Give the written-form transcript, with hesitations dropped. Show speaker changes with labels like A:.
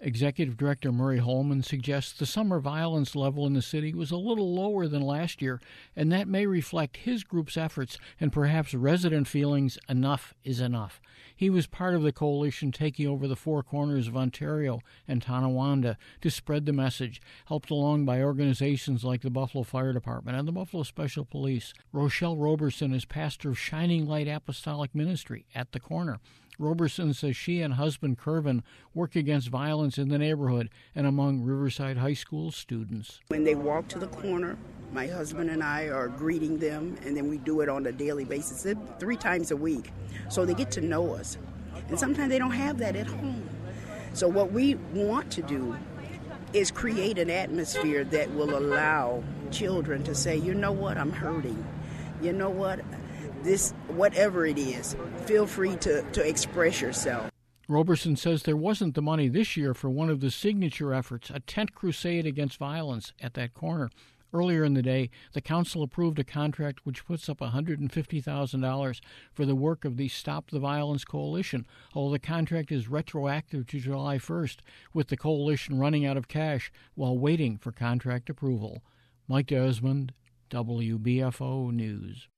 A: Executive Director Murray Holman suggests the summer violence level in the city was a little lower than last year, and that may reflect his group's efforts and perhaps resident feelings enough is enough. He was part of the coalition taking over the four corners of Ontario and Tonawanda to spread the message, helped along by organizations like the Buffalo Fire Department and the Buffalo Special Police. Rochelle Roberson is pastor of Shining Light Apostolic Ministry at the corner. Roberson says she and husband Kervin work against violence in the neighborhood and among Riverside High School students.
B: When they walk to the corner, my husband and I are greeting them, and then we do it on a daily basis, 3 times a week. So they get to know us. And sometimes they don't have that at home. So what we want to do is create an atmosphere that will allow children to say, you know what, I'm hurting. You know what? This, whatever it is, feel free to express yourself.
A: Roberson says there wasn't the money this year for one of the signature efforts, a tent crusade against violence at that corner. Earlier in the day, the council approved a contract which puts up $150,000 for the work of the Stop the Violence Coalition, although the contract is retroactive to July 1st, with the coalition running out of cash while waiting for contract approval. Mike Desmond, WBFO News.